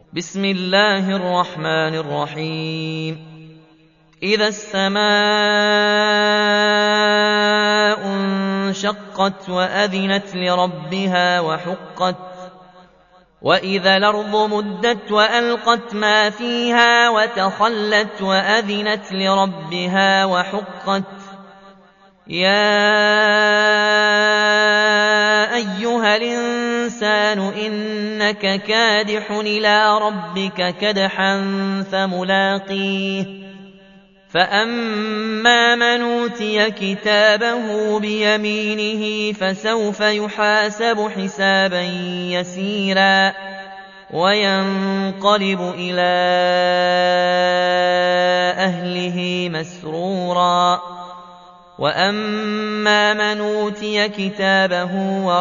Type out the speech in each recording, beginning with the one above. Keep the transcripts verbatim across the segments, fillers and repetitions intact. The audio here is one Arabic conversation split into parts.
بسم الله الرحمن الرحيم إذا السماء انشقت وأذنت لربها وحقت وإذا الأرض مدت وألقت ما فيها وتخلت وأذنت لربها وحقت يا أيها الإنسان إنك كادح إلى ربك كدحا فملاقيه فأما من أوتي كتابه بيمينه فسوف يحاسب حسابا يسيرا وينقلب إلى أهله مسرورا وأما من أوتي كتابه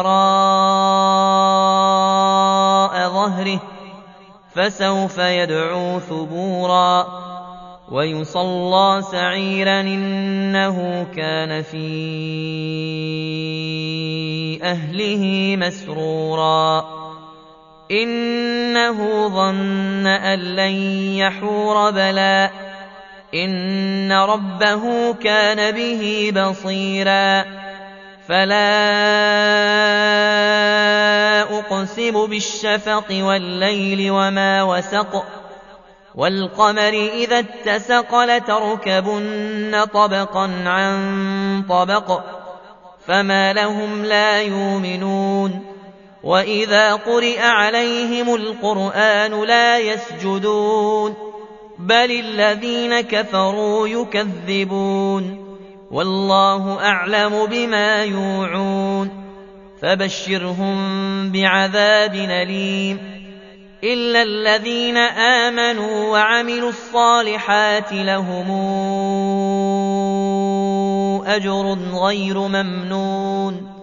وراء ظهره فسوف يدعو ثبورا ويصلى سعيرا إنه كان في أهله مسرورا إنه ظن أن لن يحور بلى إن ربه كان به بصيرا فلا أقسم بالشفق والليل وما وسق والقمر إذا اتسق لتركبن طبقا عن طبق فما لهم لا يؤمنون وإذا قرئ عليهم القرآن لا يسجدون بل الذين كفروا يكذبون والله أعلم بما يوعون فبشرهم بعذاب أليم إلا الذين آمنوا وعملوا الصالحات لهم أجر غير ممنون